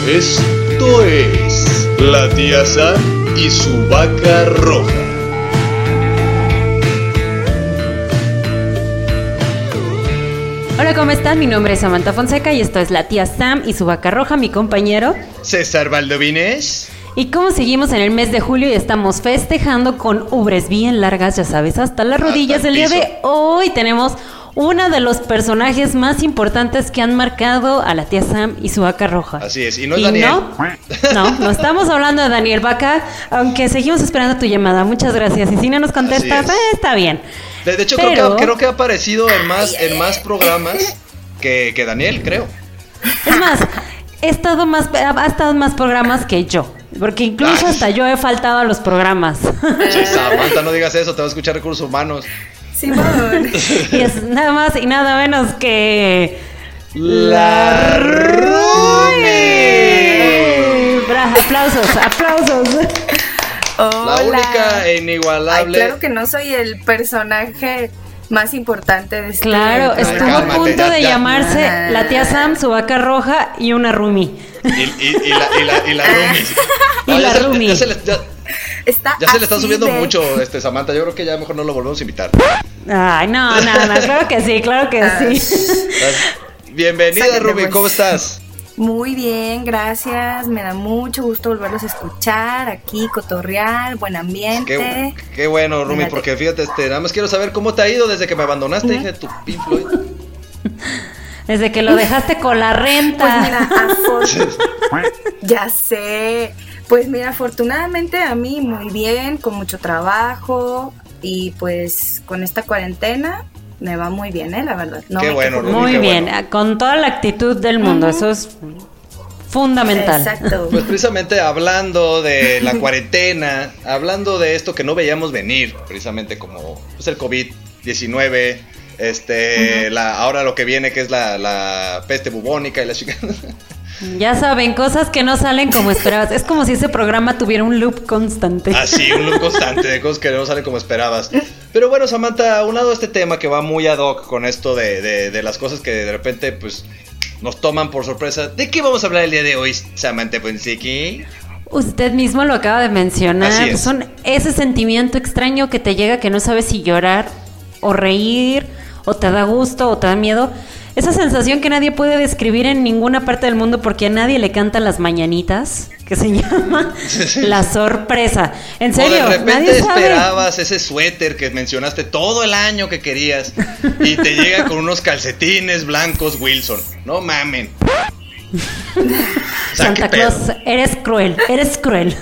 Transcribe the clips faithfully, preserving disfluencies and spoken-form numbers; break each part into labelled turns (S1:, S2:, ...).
S1: Esto es La Tía Sam y su vaca roja.
S2: Hola, ¿cómo están? Mi nombre es Samantha Fonseca y esto es La Tía Sam y su vaca roja, mi compañero
S1: César Valdovines.
S2: Y como seguimos en el mes de julio y estamos festejando con ubres bien largas, ya sabes, hasta las rodillas,
S1: hasta el
S2: el día
S1: piso.
S2: de hoy tenemos uno de los personajes más importantes que han marcado a la Tía Sam y su vaca roja.
S1: Así es, y no es
S2: y
S1: Daniel.
S2: No, no, no estamos hablando de Daniel Vaca, aunque seguimos esperando tu llamada. Muchas gracias. Y si no nos contestas,
S1: Así es.
S2: eh, está bien.
S1: De, de hecho,
S2: Pero...
S1: creo, que, creo que ha aparecido en más, en más programas que, que Daniel, creo.
S2: Es más, he estado más, ha estado en más programas que yo. Porque incluso
S1: Ay.
S2: hasta yo he faltado a los programas.
S1: Sí, Samantha, no digas eso, te va a escuchar Recursos Humanos.
S3: Simón.
S2: Y es nada más y nada menos que...
S1: La Rumi.
S2: Bra, aplausos, aplausos.
S3: Hola.
S1: La única e
S3: Ay,
S1: inigualable.
S3: claro que no soy el personaje más importante de este
S2: Claro,
S3: programa.
S2: estuvo a
S1: cálmate,
S2: punto
S1: ya,
S2: de
S1: ya.
S2: llamarse
S3: Ah.
S2: la Tía Sam, su vaca roja y una Rumi.
S1: Y, y, y la, y la, y la Rumi.
S2: Y
S1: No,
S2: la
S1: ya se-
S2: Rumi.
S1: Ya se le, ya,
S3: Está
S1: ya se le está
S3: así
S1: subiendo
S3: de-
S1: mucho, este Samantha. Yo creo que ya mejor no lo volvemos a invitar.
S2: Ay, no, no, no, claro que sí, claro que
S3: Ah.
S2: sí.
S1: Bienvenida,
S3: Sáquenle,
S1: Rumi,
S3: pues.
S1: ¿cómo estás?
S3: Muy bien, gracias. Me da mucho gusto volverlos a escuchar aquí, cotorrear, buen ambiente.
S1: Qué, qué bueno, Rumi,
S3: Fíjate.
S1: porque fíjate, este, nada más quiero saber cómo te ha ido desde que me abandonaste, hija de tu Pink Floyd.
S2: Desde que lo dejaste con la
S3: Pues
S2: renta.
S3: mira, afor- ya sé. Pues mira, afortunadamente a mí muy bien, con mucho trabajo y pues con esta cuarentena me va muy bien, ¿eh? La verdad. No
S1: Qué
S3: me
S1: bueno,
S3: quejo.
S1: Rumi,
S2: Muy
S1: qué
S2: bien,
S1: bueno.
S2: con toda la actitud del mundo, eso es fundamental.
S3: Exacto.
S1: Pues precisamente hablando de la cuarentena, hablando de esto que no veíamos venir, precisamente como pues, el COVID diecinueve, este, la, ahora lo que viene que es la, la peste bubónica y la chica.
S2: Ya saben, cosas que no salen como esperabas. Es como si ese programa tuviera un loop constante.
S1: Así, un loop constante de cosas que no salen como esperabas. Pero bueno, Samantha, aunado a este tema que va muy ad hoc con esto de, de, de las cosas que de repente pues nos toman por sorpresa. ¿De qué vamos a hablar el día de hoy, Samantha Fonseca?
S2: Usted mismo lo acaba de mencionar.
S1: Así es.
S2: Son ese sentimiento extraño que te llega que no sabes si llorar o reír, o te da gusto o te da miedo. Esa sensación que nadie puede describir en ninguna parte del mundo porque a nadie le cantan las mañanitas, que se llama la sorpresa. En serio,
S1: O de repente
S2: nadie sabe.
S1: esperabas ese suéter que mencionaste todo el año que querías y te llega con unos calcetines blancos Wilson. No mamen. O sea,
S2: Santa
S1: ¿qué pedo?
S2: Claus, eres cruel, eres cruel.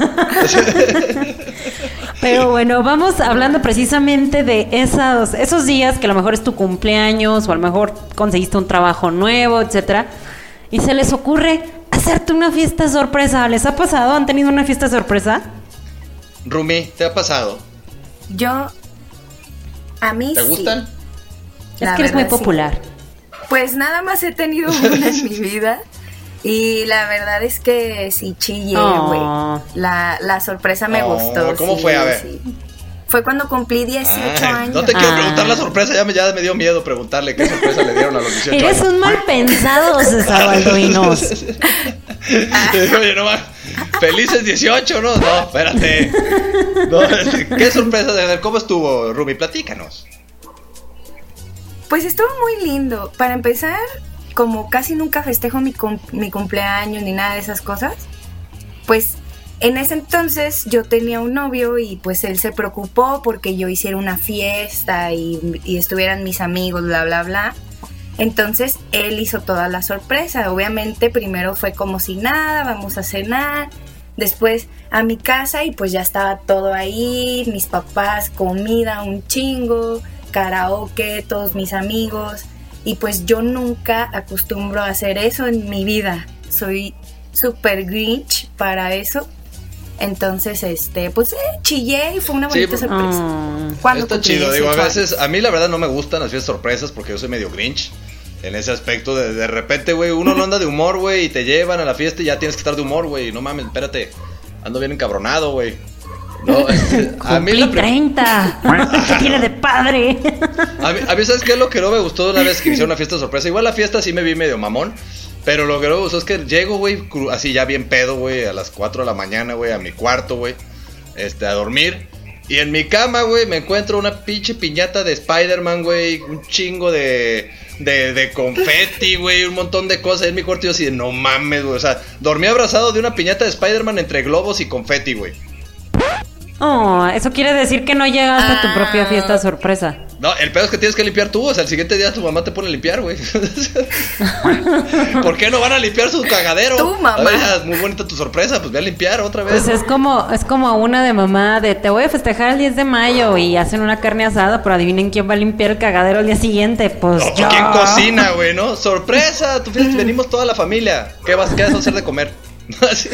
S2: Pero bueno, vamos hablando precisamente de esos, esos días que a lo mejor es tu cumpleaños o a lo mejor conseguiste un trabajo nuevo, etcétera, y se les ocurre hacerte una fiesta sorpresa. ¿Les ha pasado? ¿Han tenido una fiesta sorpresa?
S1: Rumi, ¿te ha pasado?
S3: Yo, a mí
S1: ¿Te
S3: sí.
S1: gustan?
S2: Es
S3: La
S2: que eres muy
S3: verdad, sí.
S2: popular.
S3: Pues nada más he tenido una en mi vida. Y la verdad es que sí chillé, güey.
S2: Oh.
S3: La, la sorpresa me
S1: Oh,
S3: gustó.
S1: ¿cómo
S3: sí,
S1: fue? A ver.
S3: sí. Fue cuando cumplí dieciocho
S1: Ay,
S3: años.
S1: no te quiero
S2: Ah.
S1: preguntar la sorpresa, ya me, ya me dio miedo preguntarle qué sorpresa le dieron a los dieciocho
S2: Eres
S1: años.
S2: un mal pensado, César Baldovinos.
S1: Oye, no más. Felices dieciocho, ¿no? No, espérate. No, ¿qué sorpresa? A ver, ¿cómo estuvo, Rumi? Platícanos.
S3: Pues estuvo muy lindo. Para empezar, como casi nunca festejo mi, cum- mi cumpleaños ni nada de esas cosas, pues en ese entonces yo tenía un novio y pues él se preocupó porque yo hiciera una fiesta y, y estuvieran mis amigos, bla, bla, bla. Entonces él hizo toda la sorpresa. Obviamente primero fue como si nada, vamos a cenar. Después a mi casa y pues ya estaba todo ahí, mis papás, comida, un chingo, karaoke, todos mis amigos. Y pues yo nunca acostumbro a hacer eso en mi vida. Soy súper grinch para eso. Entonces, este, pues eh, chillé y fue una
S1: Sí,
S3: bonita
S1: pues-
S3: sorpresa.
S2: Oh.
S3: Cuando
S1: Está
S3: cumplí
S1: chido, digo, a
S3: dieciocho
S1: veces, a mí la verdad no me gustan las fiestas sorpresas porque yo soy medio grinch en ese aspecto de de repente, güey, uno no anda de humor, güey, y te llevan a la fiesta y ya tienes que estar de humor, güey, no mames, espérate, ando bien encabronado, güey. No, este, a mí
S2: Cumplí
S1: la pri-
S2: treinta. ¿Qué tiene de padre?
S1: A mí, a mí, ¿sabes qué es lo que no me gustó de una vez que hicieron una fiesta sorpresa? Igual la fiesta sí me vi medio mamón, Pero lo que luego es que llego, güey, así ya bien pedo, güey, a las cuatro de la mañana, güey, a mi cuarto, güey, este, a dormir. Y en mi cama, güey, me encuentro una pinche piñata de Spider-Man, güey, un chingo de... De, de confeti, güey, un montón de cosas en mi cuarto. Y yo así de, no mames, güey. O sea, dormí abrazado de una piñata de Spider-Man entre globos y confeti, güey.
S2: Oh, eso quiere decir que no llegaste ah. a tu propia fiesta sorpresa.
S1: No, el pedo es que tienes que limpiar tú. O sea, el siguiente día tu mamá te pone a limpiar, güey. ¿Por qué no van a limpiar su cagadero?
S3: Tu mamá.
S1: Oye, muy bonita tu sorpresa, pues ve a limpiar otra vez.
S2: Pues es como, es como una de mamá de te voy a festejar el diez de mayo y hacen una carne asada, pero adivinen quién va a limpiar el cagadero el día siguiente. Pues
S1: no,
S2: yo.
S1: ¿Quién cocina, güey, no? Sorpresa, tú fíjate, venimos toda la familia. ¿Qué vas, qué vas a hacer de comer? Así.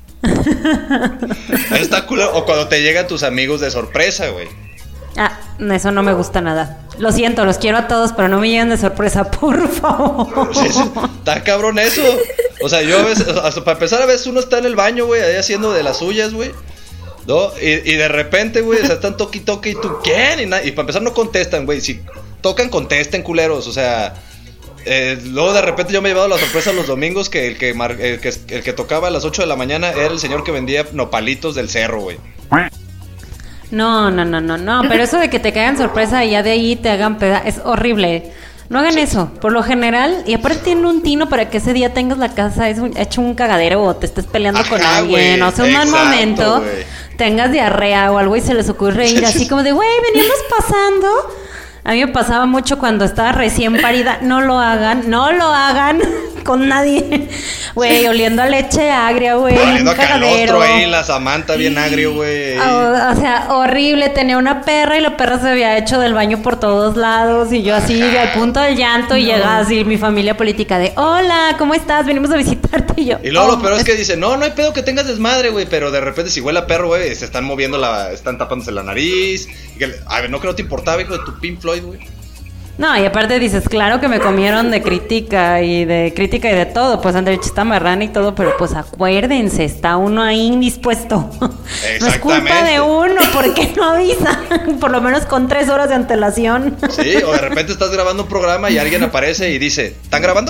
S1: Está culero. O cuando te llegan tus amigos de sorpresa, güey.
S2: Ah, eso no me gusta nada. Lo siento, los quiero a todos, pero no me lleguen de sorpresa, por favor.
S1: Sí, sí, está cabrón eso. O sea, yo a veces, hasta para empezar, a veces uno está en el baño, güey, ahí haciendo de las suyas, güey, ¿no? Y, y de repente, güey, o sea, están toque y toque y tú, ¿quién? Y, na- y para empezar no contestan, güey. Si tocan, contesten, culeros. O sea, eh, luego de repente yo me he llevado la sorpresa los domingos que el que, mar- el que el que tocaba a las ocho de la mañana era el señor que vendía nopalitos del cerro, güey.
S2: No, no, no, no, no, pero eso de que te caigan sorpresa y ya de ahí te hagan peda es horrible. No hagan sí. eso, por lo general, y aparte tienen un tino para que ese día tengas la casa es un, hecho un cagadero o te estés peleando
S1: Ajá,
S2: con alguien,
S1: wey,
S2: o sea, un mal momento,
S1: wey.
S2: tengas diarrea o algo y se les ocurre ir así como de, güey, venimos pasando. A mí me pasaba mucho cuando estaba recién parida. No lo hagan, no lo hagan con nadie. Güey, oliendo a leche agria, güey.
S1: Oliendo a calostro ahí, la Samantha bien agrio, güey.
S2: O, o sea, horrible. Tenía una perra y la perra se había hecho del baño por todos lados. Y yo así, al punto del llanto. No. Y llega así mi familia política de, hola, ¿cómo estás? Venimos a visitarte. Y yo,
S1: y luego
S2: oh,
S1: lo peor es que dice, no, no hay pedo que tengas desmadre, güey. Pero de repente si huele a perro, güey, se están moviendo la, están tapándose la nariz. Y que, a ver, no creo que te importaba, hijo de tu Pink Floyd, güey.
S2: No, y aparte dices, claro que me comieron de crítica y de crítica y de todo, pues Andrés está marrana y todo, pero pues acuérdense, está uno ahí indispuesto. No es culpa de uno, ¿por qué no avisa? Por lo menos con tres horas de antelación.
S1: Sí, o de repente estás grabando un programa y alguien aparece y dice, ¿están grabando?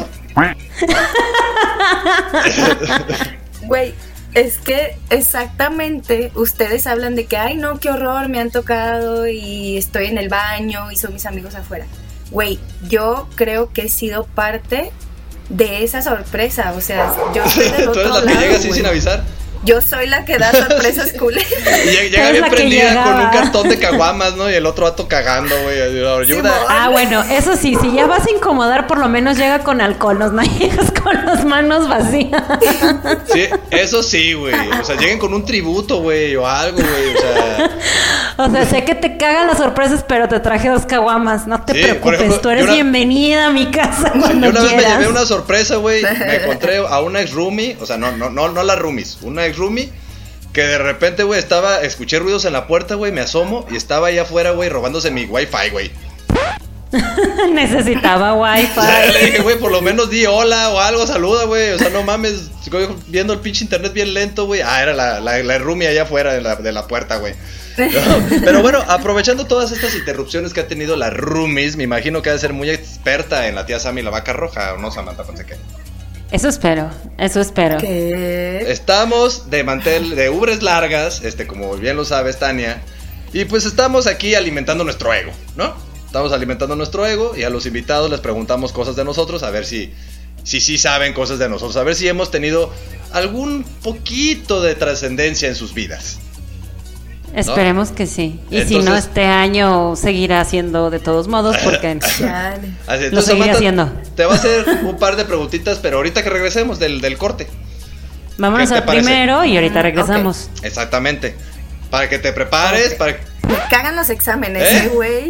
S3: Güey, es que exactamente ustedes hablan de que, ay no, qué horror, me han tocado y estoy en el baño y son mis amigos afuera. Güey, yo creo que he sido parte de esa sorpresa, o sea, yo soy del otro lado.
S1: Tú eres la que llega así sin avisar.
S3: Yo soy la que da sorpresas cool.
S1: Y llega, llega bien prendida con un cartón de caguamas, ¿no? Y el otro vato cagando, güey. Ayuda.
S3: Sí,
S2: ah, bueno, eso sí, si ya vas a incomodar, por lo menos llega con alcohol, no llegas con las manos vacías.
S1: Sí, eso sí, güey. O sea, lleguen con un tributo, güey, o algo, güey. O sea.
S2: O sea, sé que te cagan las sorpresas, pero te traje dos caguamas. No te sí, preocupes, ejemplo, tú eres una... bienvenida a mi casa cuando
S1: Yo una
S2: quieras.
S1: vez me llevé una sorpresa, güey. Me encontré a una ex roomie, o sea, no, no, no, no las roomies, una ex roomie que de repente, güey, estaba, escuché ruidos en la puerta, güey, me asomo y estaba allá afuera, güey, robándose mi wifi, güey.
S2: Necesitaba wifi.
S1: Le dije, güey, por lo menos di hola o algo, saluda, güey. O sea, no mames, viendo el pinche internet bien lento, güey. Ah, era la, la, la roomie allá afuera de la, de la puerta, güey. No, pero bueno, aprovechando todas estas interrupciones que ha tenido la roomies, me imagino que ha de ser muy experta en la tía Sammy la vaca roja, ¿o no, Samantha? Pensé que...
S2: Eso espero, eso espero.
S3: ¿Qué?
S1: Estamos de mantel, de ubres largas, este, como bien lo sabes, Tania. Y pues estamos aquí alimentando nuestro ego, ¿no? Estamos alimentando nuestro ego y a los invitados les preguntamos cosas de nosotros, a ver si si sí saben cosas de nosotros, a ver si hemos tenido algún poquito de trascendencia en sus vidas.
S2: Esperemos ¿no? que sí. Y
S1: entonces,
S2: si no, este año seguirá haciendo de todos modos, porque
S1: así, entonces,
S2: lo seguiré
S1: Samantha,
S2: haciendo.
S1: Te voy a hacer un par de preguntitas, pero ahorita que regresemos del, del corte.
S2: Vámonos al primero y ahorita regresamos.
S1: Okay. Exactamente. Para que te prepares, okay. para
S3: Me cagan los exámenes, ¿eh, güey?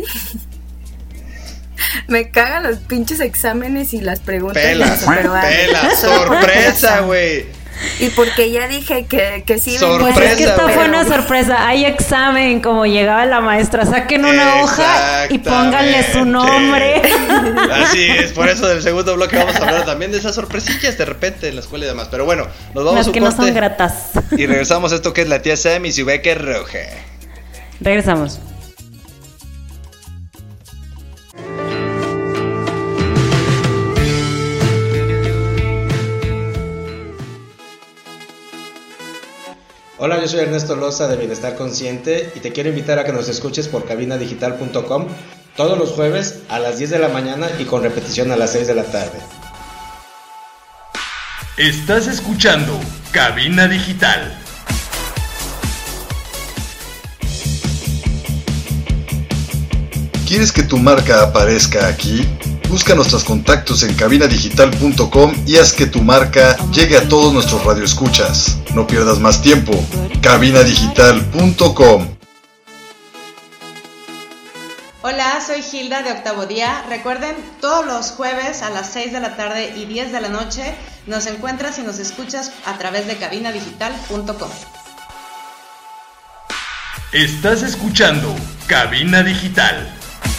S3: Me cagan los pinches exámenes y las preguntas.
S1: Pelas, pelas, sorpresa, güey.
S3: Y porque ya dije que, que sí.
S1: Sorpresa,
S2: pues es que esta
S1: güey.
S2: fue una sorpresa. Hay examen, como llegaba la maestra. Saquen una hoja y pónganle su nombre.
S1: Así es, por eso del segundo bloque vamos a hablar también de esas sorpresillas de repente en la escuela y demás. Pero bueno, nos vamos
S2: Las
S1: a un
S2: que
S1: corte
S2: no son gratas.
S1: y regresamos a esto que es la tía Sammy y su beca roja.
S2: Regresamos.
S4: Hola, yo soy Ernesto Loza de Bienestar Consciente y te quiero invitar a que nos escuches por cabina digital punto com todos los jueves a las diez de la mañana y con repetición a las seis de la tarde.
S5: Estás escuchando Cabina Digital.
S6: ¿Quieres que tu marca aparezca aquí? Busca nuestros contactos en cabina digital punto com y haz que tu marca llegue a todos nuestros radioescuchas. No pierdas más tiempo. cabina digital punto com.
S7: Hola, soy Hilda de Octavo Día. Recuerden, todos los jueves a las seis de la tarde y diez de la noche nos encuentras y nos escuchas a través de cabina digital punto com.
S5: Estás escuchando Cabina Digital.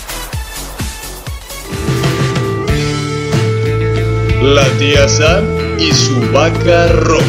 S6: La tía Sam y su vaca roja.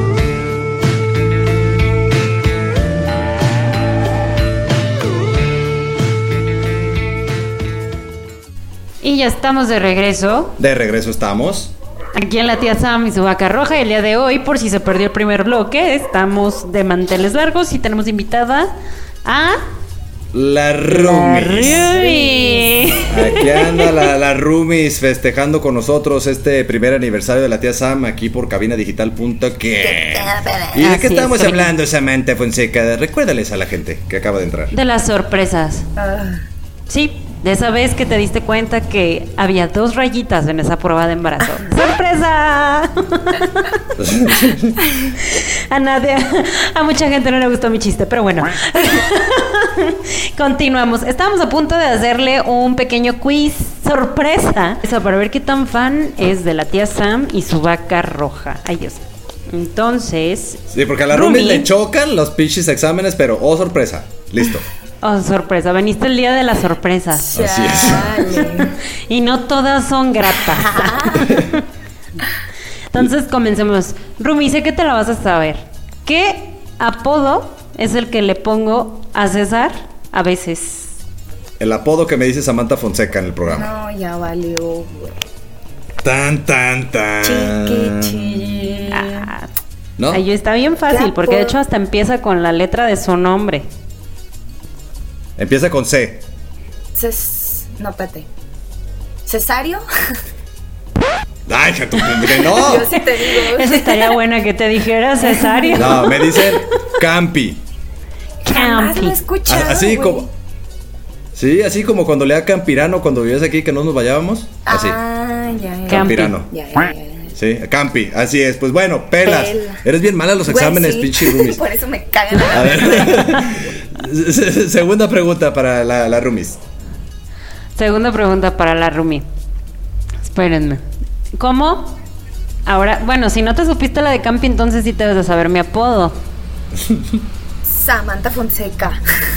S2: Y ya estamos de regreso.
S1: De regreso estamos.
S2: Aquí en la tía Sam y su vaca roja. El día de hoy, por si se perdió el primer bloque, estamos de manteles largos y tenemos invitada a...
S1: La Rumis.
S2: La Rumis.
S1: Aquí anda la, la Rumis festejando con nosotros este primer aniversario de la tía Sam aquí por cabina digital punto com. ¿Y de qué
S2: Así
S1: estamos
S2: es,
S1: hablando, Samantha Fonseca? Recuérdales a la gente que acaba de entrar.
S2: De las sorpresas.
S3: Ah,
S2: Sí, de esa vez que te diste cuenta que había dos rayitas en esa prueba de embarazo. ¡Sorpresa! A nadie, a mucha gente no le gustó mi chiste, pero bueno. Continuamos. Estábamos a punto de hacerle un pequeño quiz sorpresa, eso, para ver qué tan fan es de la tía Sam y su vaca roja. Ay, Dios. Entonces,
S1: Sí, porque a la Rumis le chocan los pinches exámenes, pero oh, sorpresa. Listo.
S2: oh, sorpresa, veniste el día de las sorpresas.
S1: Así es.
S3: chale.
S2: Y no todas son gratas. Entonces comencemos. Rumi, sé que te la vas a saber. ¿Qué apodo es el que le pongo a César a veces?
S1: El apodo que me dice Samantha Fonseca en el programa.
S3: No, ya valió, güey.
S1: Tan, tan, tan.
S3: Chiquichi.
S2: Ah,
S1: ¿No?
S2: ay, está bien fácil,
S3: ¿Qué
S2: porque de
S3: apodo?
S2: hecho hasta empieza con la letra de su nombre.
S1: Empieza con C.
S3: Ces... No, espérate. ¿Cesario?
S1: Ay, que tú, que no.
S3: Yo sí te digo.
S2: Eso estaría buena que te dijera Cesario.
S1: No, me dicen Campi.
S3: Jamás lo he
S2: Campi.
S3: escuchado,
S1: A- Así
S3: güey.
S1: como. Sí, así como cuando lea Campirano cuando vivías aquí que no nos vayábamos. Así.
S3: Ah, ya, ya.
S2: Campi.
S1: Campirano.
S3: Ya, ya, ya, ya.
S1: Sí, Campi, así es. Pues bueno, pelas.
S3: Pela.
S1: Eres bien mala en los
S3: Güey,
S1: exámenes,
S3: sí.
S1: pinche Rumis.
S3: Por eso me cagan a la
S1: A ver. Se- Segunda pregunta para la, la Rumis.
S2: Segunda pregunta para la Rumi. Espérenme. ¿Cómo? Ahora, bueno, si no te supiste la de Campi, entonces sí te debes de saber mi apodo.
S3: Samantha Fonseca.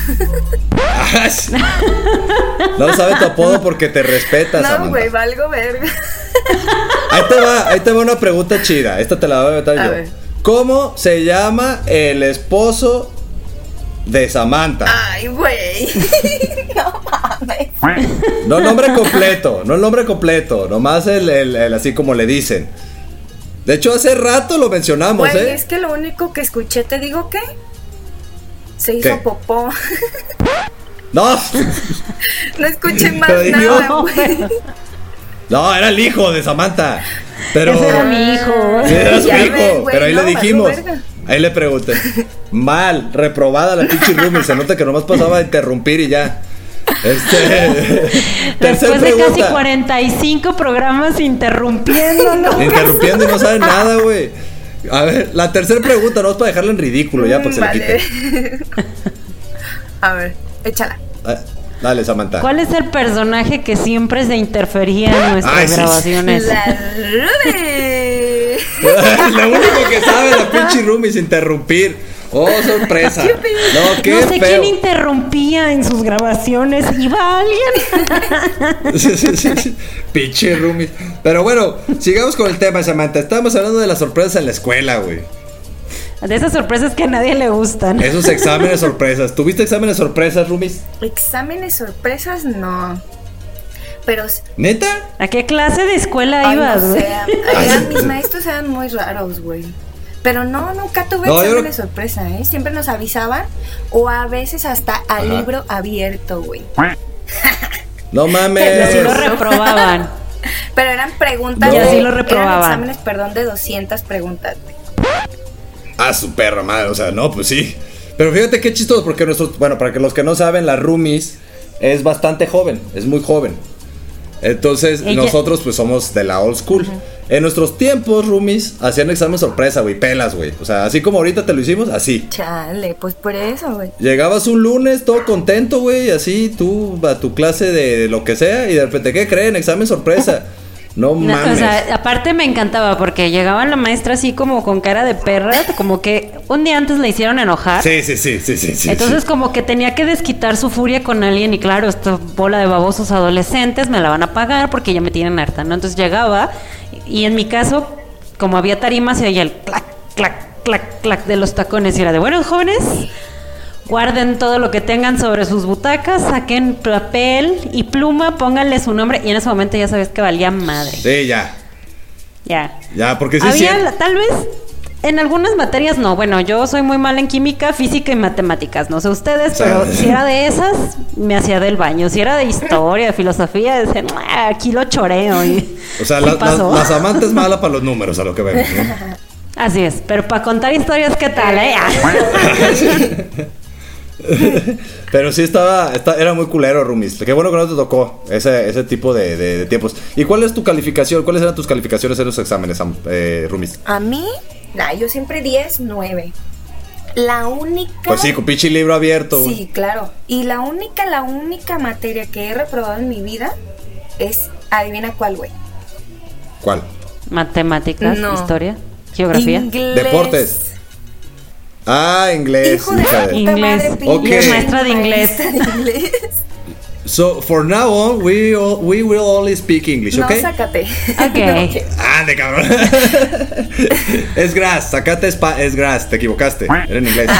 S1: No sabes tu apodo porque te respetas,
S3: No,
S1: Samantha.
S3: güey, valgo verga.
S1: Ahí te va, ahí te va una pregunta chida. Esta te la voy a meter
S3: A
S1: yo.
S3: ver.
S1: ¿Cómo se llama el esposo de Samantha?
S3: Ay, güey. No mames.
S1: No el nombre completo, no el nombre completo, nomás el, el, el así como le dicen. De hecho, hace rato lo mencionamos,
S3: Güey,
S1: ¿eh?
S3: es que lo único que escuché, te digo que se hizo
S1: ¿Qué?
S3: popó.
S1: No,
S3: No escuché más
S1: Pero dije,
S3: nada,
S2: no,
S3: güey.
S1: no, era el hijo de Samantha. Pero
S2: Ese era mi hijo.
S1: sí, era su
S3: Ya
S1: hijo,
S3: ves, güey,
S1: pero ahí
S3: no,
S1: le
S3: valió
S1: dijimos.
S3: verga.
S1: Ahí le pregunté. Mal, reprobada la pinche Rumi. Se nota que nomás pasaba a interrumpir y ya. Este. Tercer
S2: Después de casi
S1: pregunta.
S2: cuarenta y cinco programas interrumpiéndolo.
S1: Interrumpiendo y no saben nada, güey. A ver, la tercera pregunta, no es para dejarla en ridículo ya, para que se le
S3: Vale.
S1: quite.
S3: A ver, échala.
S1: Ah, Dale, Samantha.
S2: ¿Cuál es el personaje que siempre se interfería en nuestras
S1: Ay, sí, sí.
S2: grabaciones?
S3: La Ruby.
S1: Lo único que sabe la pinche Rumi es interrumpir. Oh, sorpresa. No, qué
S2: No sé
S1: feo.
S2: quién interrumpía en sus grabaciones. ¿Iba alguien?
S1: Sí, sí, sí, sí. Pinche Rumi. Pero bueno, sigamos con el tema, Samantha. Estábamos hablando de las sorpresas en la escuela, güey.
S2: De esas sorpresas que a nadie le gustan.
S1: Esos exámenes sorpresas. ¿Tuviste exámenes sorpresas, Rumis?
S3: Exámenes sorpresas, no. Pero.
S1: ¿Neta?
S2: ¿A qué clase de escuela
S3: Ay,
S2: ibas,
S3: no
S2: güey?
S3: sé. Eran, mis maestros eran muy raros, güey. Pero no, nunca tuve
S8: No,
S3: examen
S8: yo-
S3: de sorpresa, ¿eh? Siempre nos avisaban, o a veces hasta a
S8: Ajá.
S3: libro abierto, güey.
S8: No
S2: Y
S8: mames.
S2: así lo reprobaban.
S3: Pero eran preguntas
S2: Y
S3: de...
S2: así lo
S3: eran
S2: reprobaban.
S3: exámenes, perdón, de doscientas preguntas, güey.
S8: Ah, su perra madre, o sea, no, pues sí. Pero fíjate qué chistoso, porque nuestros, bueno, para que los que no saben, la roomies es bastante joven, es muy joven. Entonces,
S2: Ella-
S8: nosotros pues somos de la old school. En nuestros tiempos, roomies, hacían examen sorpresa, güey, pelas, güey. O sea, así como ahorita te lo hicimos, así.
S3: Chale, pues por eso, güey.
S8: Llegabas un lunes todo contento, güey, así tú a tu clase de lo que sea y de repente, ¿qué creen? Examen sorpresa. No
S2: No,
S8: mames.
S2: o sea, aparte me encantaba porque llegaba la maestra así como con cara de perra, como que un día antes la hicieron enojar.
S8: Sí, sí, sí, sí, sí, sí.
S2: Entonces
S8: sí.
S2: como que tenía que desquitar su furia con alguien y claro, esta bola de babosos adolescentes me la van a pagar porque ya me tienen harta, ¿no? Entonces llegaba y en mi caso, como había tarima, se oía el clac, clac, clac, clac de los tacones y era de, bueno, jóvenes, guarden todo lo que tengan sobre sus butacas, saquen papel y pluma, pónganle su nombre y en ese momento ya sabes que valía madre.
S8: Sí, ya.
S2: Ya.
S8: Ya, porque sí,
S2: Había,
S8: sí.
S2: la- tal vez, en algunas materias no. Bueno, yo soy muy mala en química, física y matemáticas. No sé ustedes,
S8: O sea,
S2: pero si era de esas, me hacía del baño. Si era de historia, de filosofía, decían, "Ah, aquí lo choreo". Y,
S8: O sea,
S2: ¿qué
S8: la, la,
S2: pasó?
S8: la Samantha es mala para los números, a lo que vemos, ¿no?
S2: Así es, pero para contar historias, ¿qué tal, eh?
S8: Pero sí estaba, esta- era muy culero, roomies. Qué bueno que no te tocó ese, ese tipo de, de- de tiempos. ¿Y cuál es tu calificación? ¿Cuáles eran tus calificaciones en los exámenes, Sam- eh, roomies?
S3: A mí, nah, yo siempre diez, nueve. La única...
S8: Pues sí, con pinche libro abierto, güey.
S3: Sí, claro. Y la única, la única materia que he reprobado en mi vida es, adivina cuál, güey.
S8: ¿Cuál?
S2: Matemáticas,
S3: No.
S2: historia, geografía.
S3: Inglés.
S8: Deportes. Ah, inglés.
S3: Hijo de
S8: hija
S3: la
S8: de-
S3: puta
S2: Inglés.
S3: madre,
S8: Ok.
S3: pinche
S8: Y es
S2: maestra de inglés.
S3: maestra de inglés.
S8: So, for now on, we, all- we will only speak English,
S3: No,
S8: ¿ok?
S3: sácate.
S2: Ok.
S8: Ande, cabrón. Es grass, sacate es, pa- es grass, te equivocaste. Era en inglés.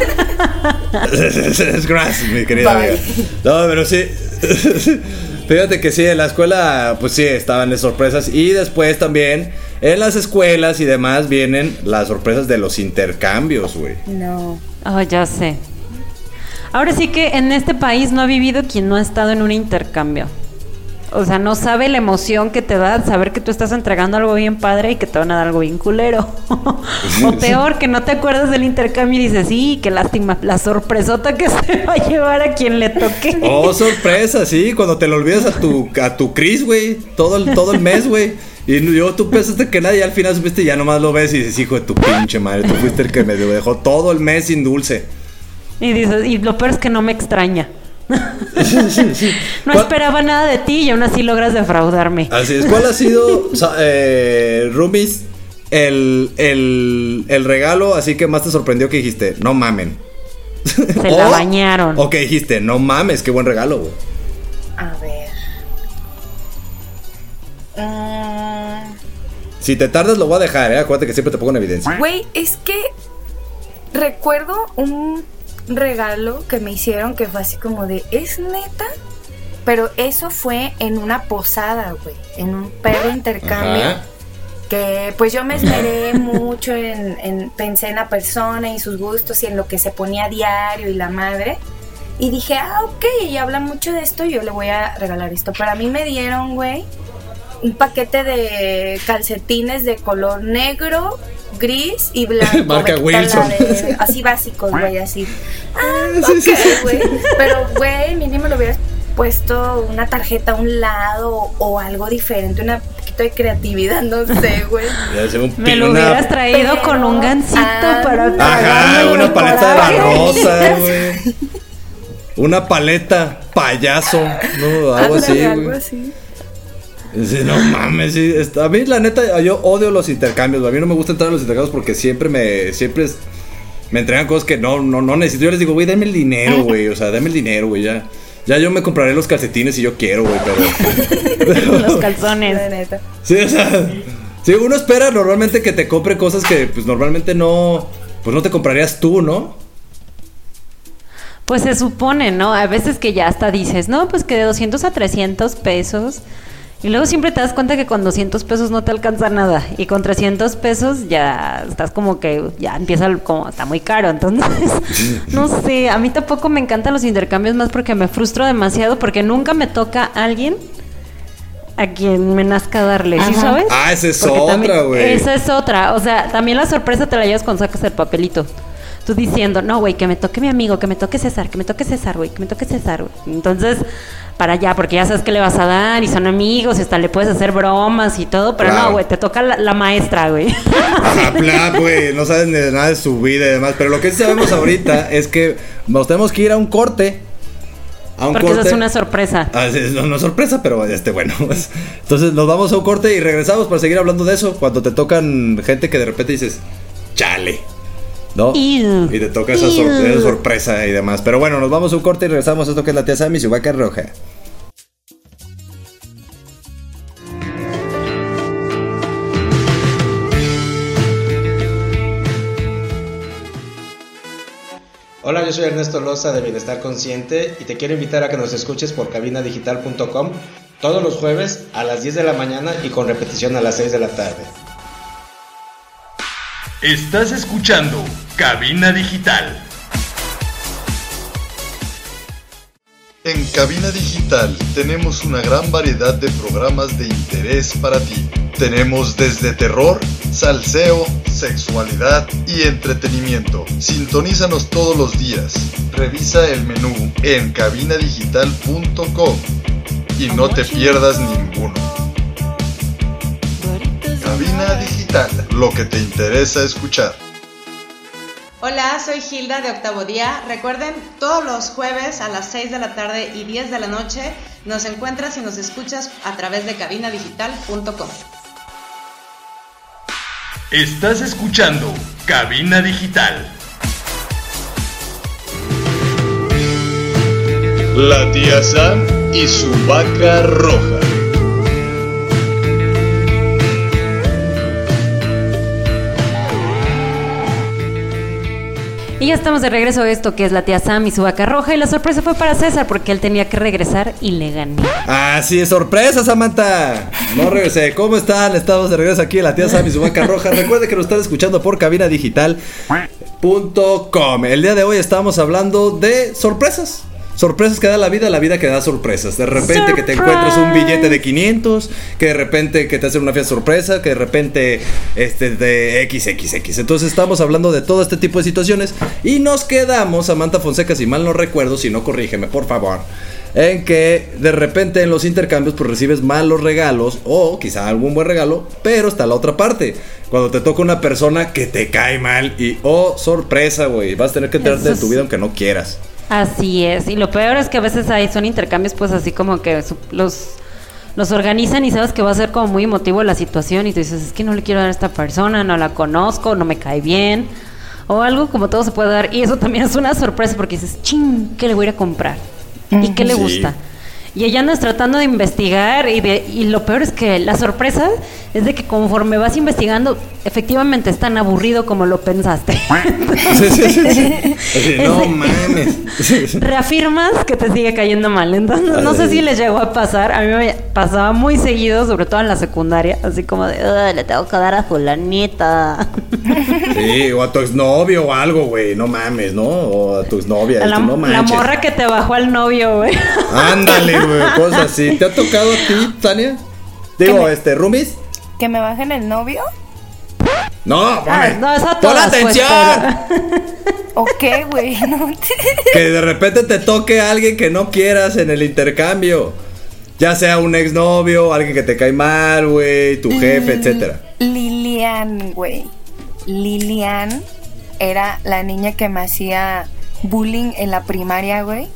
S8: Es grass, mi querida
S3: Bye.
S8: amiga. No, pero sí. Fíjate que sí, en la escuela, pues sí, estaban las sorpresas. Y después también, en las escuelas y demás, vienen las sorpresas de los intercambios, güey.
S3: No.
S2: Oh, ya sé. Ahora sí que en este país no ha vivido quien no ha estado en un intercambio. O sea, no sabe la emoción que te da saber que tú estás entregando algo bien padre y que te van a dar algo bien culero. O peor, que no te acuerdas del intercambio y dices, sí, qué lástima, la sorpresota que se va a llevar a quien le toque.
S8: Oh, sorpresa, sí, cuando te lo olvidas a tu, a tu Chris, güey, todo el, todo el mes, güey. Y yo, tú pensaste que nadie, al final supiste, ya nomás lo ves y dices, hijo de tu pinche madre, tú fuiste el que me dejó todo el mes sin dulce.
S2: Y dices, y lo peor es que no me extraña. No
S8: ¿Cuál-
S2: esperaba nada de ti y aún así logras defraudarme.
S8: Así es, ¿cuál ha sido, sa- eh, Rumis, el, el, el regalo así que más te sorprendió que dijiste, no mamen?
S2: Se la bañaron.
S8: O que dijiste, no mames, qué buen regalo, güey.
S3: A ver. Mm,
S8: Si te tardas lo voy a dejar, eh, acuérdate que siempre te pongo en evidencia.
S3: Güey, es que recuerdo un regalo que me hicieron que fue así como de, ¿es neta? Pero eso fue en una posada, güey, en un perro intercambio.
S8: Ajá.
S3: Que pues yo me esmeré mucho en, en, pensé en la persona y sus gustos y en lo que se ponía a diario y la madre. Y dije, ah, ok, ella habla mucho de esto, yo le voy a regalar esto. Pero a mí me dieron, güey, un paquete de calcetines de color negro, gris y blanco.
S8: Marca
S3: Me quitan
S8: Wilson.
S3: la de- así básicos, güey, así. Ah, ok, güey. Pero, güey, mínimo le hubieras puesto una tarjeta a un lado o algo diferente, una poquito de creatividad, no sé, güey.
S8: Ya sé, un
S2: Me
S8: pin-
S2: lo
S8: una-
S2: hubieras traído
S3: Pero-
S2: con un gancito
S3: Ah,
S2: para
S8: Ajá,
S2: pagarme
S8: una
S2: el
S8: paleta de la
S2: coraje.
S8: rosa, güey. Una paleta payaso, no, algo así,
S3: Ándale, algo
S8: güey.
S3: así.
S8: Sí, no mames, sí, está- a mí la neta yo odio los intercambios, a mí no me gusta entrar a los intercambios porque siempre me siempre es- me entregan cosas que no no no necesito. Yo les digo, güey, dame el dinero, güey, o sea, dame el dinero, güey, ya. Ya yo me compraré los calcetines si yo quiero, güey, pero
S2: Los
S3: La
S2: calzones.
S3: neta.
S8: sí, o sea, sí, uno espera normalmente que te compre cosas que pues normalmente no pues no te comprarías tú, ¿no?
S2: Pues se supone, ¿no? A veces que ya hasta dices, no, pues que de doscientos a trescientos pesos. Y luego siempre te das cuenta que con doscientos pesos no te alcanza nada. Y con trescientos pesos ya estás como que ya empieza como, está muy caro. Entonces, no sé, a mí tampoco me encantan los intercambios más porque me frustro demasiado porque nunca me toca a alguien a quien me nazca darle, ¿sí sabes?
S8: Ah, esa es
S2: Porque
S8: otra, güey.
S2: Esa es otra. O sea, también la sorpresa te la llevas cuando sacas el papelito. Tú diciendo, no, güey, que me toque mi amigo, que me toque César, que me toque César, güey, que me toque César, güey. Entonces, para allá, porque ya sabes que le vas a dar y son amigos y hasta le puedes hacer bromas y todo, pero claro. No, güey, te toca la, la maestra, güey.
S8: Ajá, güey, no sabes ni de nada de su vida y demás, pero lo que sí sabemos ahorita es que nos tenemos que ir a un corte. A un
S2: porque
S8: corte.
S2: Eso es una sorpresa.
S8: Ah, sí, no, no es sorpresa, pero este, bueno. Entonces nos vamos a un corte y regresamos para seguir hablando de eso. Cuando te tocan gente que de repente dices, chale, ¿no? Ew. Y te toca esa, sor esa sorpresa y demás. Pero bueno, nos vamos a un corte y regresamos a esto que es la tía Sammy y su vaca roja.
S4: Hola, yo soy Ernesto Loza de Bienestar Consciente y te quiero invitar a que nos escuches por cabina digital punto com todos los jueves a las diez de la mañana y con repetición a las seis de la tarde.
S5: Estás escuchando Cabina Digital.
S6: En Cabina Digital tenemos una gran variedad de programas de interés para ti. Tenemos desde terror, salseo, sexualidad y entretenimiento. Sintonízanos todos los días. Revisa el menú en cabina digital punto com y no te pierdas ninguno. Cabina Digital, lo que te interesa escuchar.
S7: Hola, soy Hilda de Octavo Día. Recuerden, todos los jueves a las seis de la tarde y diez de la noche nos encuentras y nos escuchas a través de cabina digital punto com.
S5: Estás escuchando Cabina Digital.
S6: La tía Sam y su vaca roja.
S2: Y ya estamos de regreso a esto que es la tía Sam y su vaca roja. Y la sorpresa fue para César porque él tenía que regresar y le gané.
S8: Ah, sí, sorpresa, Samantha. No regresé. ¿Cómo están? Estamos de regreso aquí en la tía Sam y su vaca roja. Recuerden que nos están escuchando por cabina digital punto com. El día de hoy estamos hablando de sorpresas. Sorpresas que da la vida, la vida que da sorpresas. De repente Surprise. Que te encuentras un billete de quinientos, que de repente que te hacen una fiesta sorpresa, que de repente este de equis equis equis. Entonces estamos hablando de todo este tipo de situaciones y nos quedamos, Samantha Fonseca, si mal no recuerdo, si no corrígeme por favor, en que de repente en los intercambios pues recibes malos regalos o quizá algún buen regalo, pero está la otra parte. Cuando te toca una persona que te cae mal y oh, sorpresa, güey, vas a tener que enterarte de tu vida aunque no quieras.
S2: Así es, y lo peor es que a veces hay son intercambios pues así como que su, los los organizan y sabes que va a ser como muy emotivo la situación y tú dices, es que no le quiero dar a esta persona, no la conozco, no me cae bien o algo, como todo se puede dar, y eso también es una sorpresa porque dices, ching, ¿qué le voy a ir a comprar? ¿Y qué le sí. gusta? Y ella andas tratando de investigar y, de, y lo peor es que la sorpresa es de que conforme vas investigando, efectivamente es tan aburrido como lo pensaste.
S8: Sí, sí, sí, sí. Así, no mames.
S2: Reafirmas que te sigue cayendo mal. Entonces, no sé si les llegó a pasar. A mí me pasaba muy seguido, sobre todo en la secundaria, así como de, le tengo que dar a fulanita.
S8: Sí, o a tu exnovio o algo, güey, no mames, ¿no? O a tu exnovia,
S2: la,
S8: tú, no manches.
S2: La morra que te bajó al novio, güey.
S8: Ándale, güey, cosas así. ¿Te ha tocado a ti, Tania? Digo, me, este, ¿roomies?
S3: ¿Que me bajen el novio?
S8: No,
S2: ah, no, eso
S8: ¡pon atención!
S3: Pues, ok, güey, no te...
S8: Que de repente te toque a alguien que no quieras en el intercambio. Ya sea un exnovio, alguien que te cae mal, güey, tu jefe, mm, etcétera.
S3: Lilian, güey. Lilian era la niña que me hacía bullying en la primaria, güey.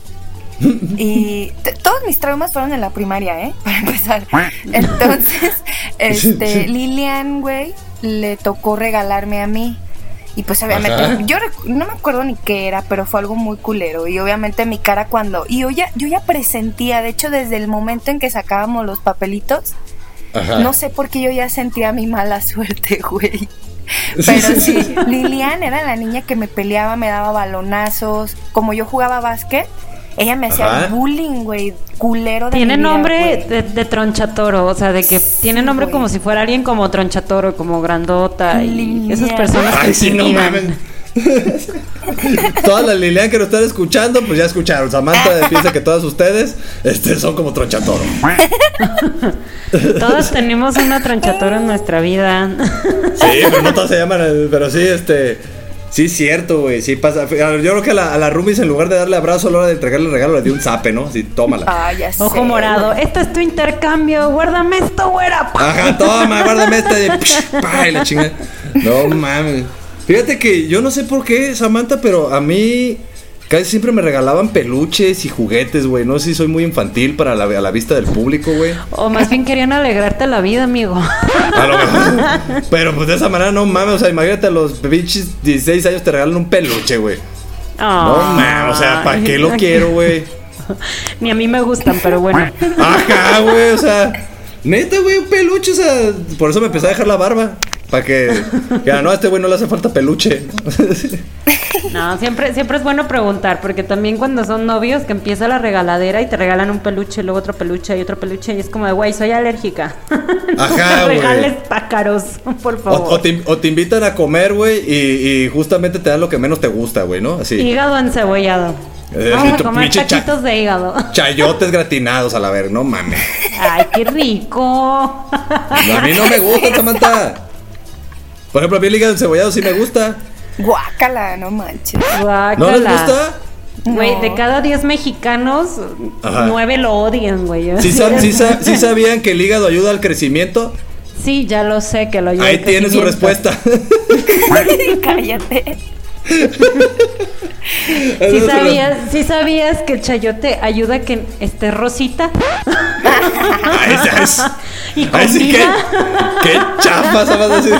S3: Y t- todos mis traumas fueron en la primaria, ¿eh? Para empezar. Entonces, este, Lilian, güey, le tocó regalarme a mí. Y pues obviamente, Ajá. yo rec- no me acuerdo ni qué era, pero fue algo muy culero. Y obviamente mi cara cuando... Y yo ya, yo ya presentía, de hecho, desde el momento en que sacábamos los papelitos, Ajá. no sé por qué yo ya sentía mi mala suerte, güey. Pero sí, Lilian era la niña que me peleaba, me daba balonazos. Como yo jugaba básquet, ella me hacía
S8: Ajá.
S3: bullying, güey, culero de
S2: Tiene
S3: mi vida,
S2: nombre
S3: güey.
S2: de, de tronchatoro, o sea, de que
S3: Sí,
S2: tiene nombre
S3: güey.
S2: como si fuera alguien como tronchatoro, como grandota y
S3: Liliana.
S2: esas personas que
S8: Ay, sí, no
S2: intimidan.
S8: mames. Todas las Lilian que nos están escuchando, pues ya escucharon. Samantha piensa que todas ustedes este, son como tronchatoro.
S2: Todos tenemos una tronchatoro en nuestra vida.
S8: Sí, pero no todas se llaman, eh, pero sí, este. Sí, es cierto, güey. Sí pasa. Yo creo que a la, a la roomies, en lugar de darle abrazo a la hora de entregarle el regalo, le dio un zape, ¿no? Sí, tómala.
S3: Ah, ya sé.
S2: Ojo morado, esto es tu intercambio, guárdame esto, güera.
S8: Ajá, toma, guárdame esta de. ¡Pah! Y la chingada. No mames. Fíjate que yo no sé por qué, Samantha, pero a mí casi siempre me regalaban peluches y juguetes, güey. No sé si soy muy infantil para la, a la vista del público, güey.
S2: O más bien querían alegrarte la vida, amigo.
S8: A lo mejor. Pero pues de esa manera no mames. O sea, imagínate a los pinches dieciséis años te regalan un peluche, güey. No mames, o sea, ¿para qué lo quiero, güey?
S2: Ni a mí me gustan, pero bueno.
S8: Ajá, güey, o sea, neta, güey, un peluche, o sea, por eso me empecé a dejar la barba. Para que, ya, no, a este güey no le hace falta peluche.
S2: No, siempre, siempre es bueno preguntar, porque también cuando son novios que empieza la regaladera y te regalan un peluche, luego otro peluche y otro peluche, y es como de, güey, soy alérgica.
S8: Ajá, güey.
S2: Regales pájaros, por
S8: O,
S2: favor.
S8: o, te, o te invitan a comer, güey, y, y justamente te dan lo que menos te gusta, güey, ¿no? Así.
S2: Hígado encebollado.
S8: Eh,
S2: Vamos a
S8: tu
S2: comer
S8: pinche cha-
S2: taquitos de hígado.
S8: Chayotes gratinados a la verga, no mames.
S2: Ay, qué rico.
S8: A mí no me gusta, Samantha. Por ejemplo, a mí el hígado encebollado sí me gusta.
S3: Guácala, no manches.
S2: Guácala.
S8: ¿No les gusta?
S2: Güey,
S3: No.
S2: de cada diez mexicanos,
S8: Ajá.
S2: nueve lo odian, güey.
S8: ¿Sí, sab- sí sa- sí sabían que el hígado ayuda al crecimiento?
S2: Sí, ya lo sé que lo ayuda.
S8: Ahí
S2: al
S8: tiene su
S2: crecimiento.
S8: respuesta.
S3: Cállate.
S2: ¿Sí sabías, ¿Sí sabías que el chayote ayuda a que esté rosita?
S8: Ay, ¿sabes?
S2: Y
S8: Ay, sí, qué,
S2: combina.
S8: qué chafa, ¿sabes?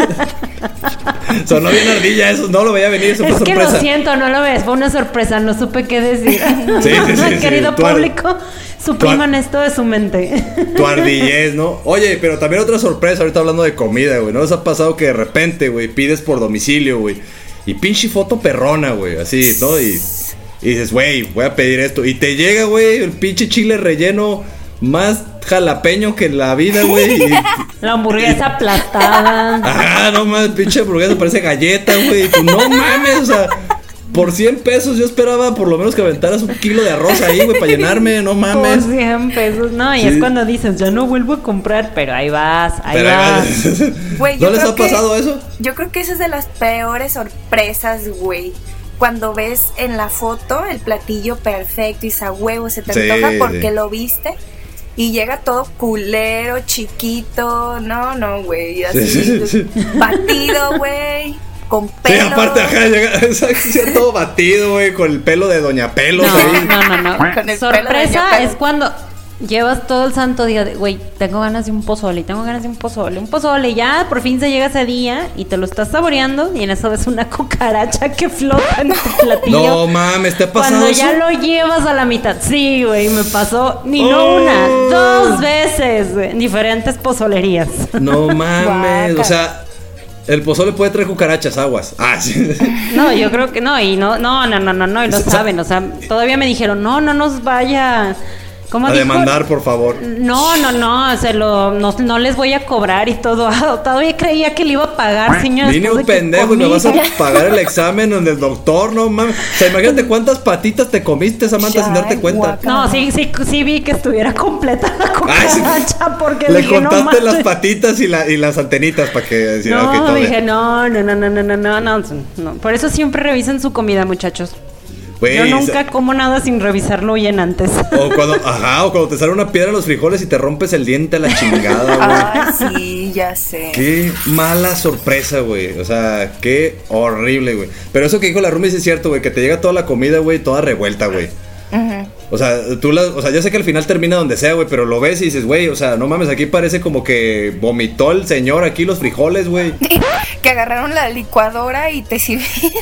S8: Sonó bien ardilla eso, no lo veía venir, eso fue
S2: Es que
S8: sorpresa.
S2: lo siento, no lo ves, fue una sorpresa, no supe qué decir.
S8: Sí, sí, sí, sí.
S2: Querido
S8: Tu ar-
S2: público, supriman esto de su mente.
S8: Tu ardillez, ¿no? Oye, pero también otra sorpresa, ahorita hablando de comida, güey. ¿No les ha pasado que de repente, güey, pides por domicilio, güey? Y pinche foto perrona, güey, así, ¿no? Y, y dices, güey, voy a pedir esto. Y te llega, güey, el pinche chile relleno más jalapeño que en la vida, güey. y-
S2: La hamburguesa aplastada.
S8: Ajá, no mames, pinche hamburguesa parece galleta, güey. Pues no mames, o sea, por cien pesos yo esperaba por lo menos que aventaras un kilo de arroz ahí, güey, para llenarme, no
S2: Por
S8: mames.
S2: cien pesos, no, y
S8: Sí.
S2: es cuando dices, ya no vuelvo a comprar, pero ahí vas, ahí
S8: Pero ahí
S2: vas.
S8: vas.
S3: Güey, yo
S8: ¿No les
S3: creo
S8: ha
S3: que-
S8: pasado eso?
S3: Yo creo que esa es de las peores sorpresas, güey. Cuando ves en la foto el platillo perfecto y esa huevo se te
S8: Sí,
S3: antoja porque
S8: sí.
S3: lo viste y llega todo culero, chiquito. No, no, güey. Así,
S8: Sí, sí, sí.
S3: batido, güey. Con
S8: Sí,
S3: pelo.
S8: aparte, ajá, llega, exacto, sí, todo batido, güey, con el pelo de Doña Pelos
S2: No,
S8: ahí.
S2: no, no, no.
S3: Con el pelo de
S2: Sorpresa
S3: Doña
S2: es
S3: Pelo.
S2: cuando llevas todo el santo día de, güey, tengo ganas de un pozole, tengo ganas de un pozole, un pozole, y ya por fin se llega ese día y te lo estás saboreando y en eso ves una cucaracha que flota en tu platillo.
S8: No mames, ¿te ha pasado
S2: Cuando
S8: eso?
S2: ya lo llevas a la mitad. Sí, güey, me pasó ni no
S8: Oh.
S2: una, dos veces, güey, en diferentes pozolerías.
S8: No mames,
S3: Guácala.
S8: o sea, el pozole puede traer cucarachas, aguas. Ah, sí.
S2: No, yo creo que no, y no, no, no, no, no, no, y lo
S8: O sea,
S2: saben, o sea, todavía me dijeron, no, no nos vaya. ¿Cómo
S8: A
S2: dijo?
S8: demandar, por favor.
S2: No, no, no, se lo, no, no les voy a cobrar y todo. Ah, todavía creía que le iba a pagar, señor.
S8: Vine
S2: después
S8: un
S2: de que
S8: pendejo y me
S2: comí.
S8: vas a pagar el examen donde el doctor, no mames. O sea, imagínate cuántas patitas te comiste, Samantha, sin darte
S3: Ay,
S8: cuenta.
S3: guaca.
S2: No, sí, sí, sí vi que estuviera completa la
S8: Ay, sí.
S2: cucaracha porque
S8: Le
S2: dije, no
S8: contaste las
S2: manches.
S8: patitas y, la, y las antenitas para que decían,
S2: No,
S8: ok, todo
S2: dije,
S8: bien.
S2: no, no, no, no, no, no, no, no, no. Por eso siempre revisen su comida, muchachos.
S8: Güey,
S2: Yo
S8: o
S2: nunca
S8: sea,
S2: como nada sin revisarlo bien antes.
S8: O cuando, ajá, o cuando te sale una piedra en los frijoles y te rompes el diente a la chingada, güey.
S3: Ay, sí, ya sé.
S8: Qué mala sorpresa, güey. O sea, qué horrible, güey. Pero eso que dijo la Rumi sí es cierto, güey, que te llega toda la comida, güey, toda revuelta, güey.
S3: Ujú.
S8: O sea, tú la, o sea, ya sé que al final termina donde sea, güey, pero lo ves y dices, güey, o sea, no mames, aquí parece como que vomitó el señor aquí los frijoles, güey.
S3: Que agarraron la licuadora y te sirvieron.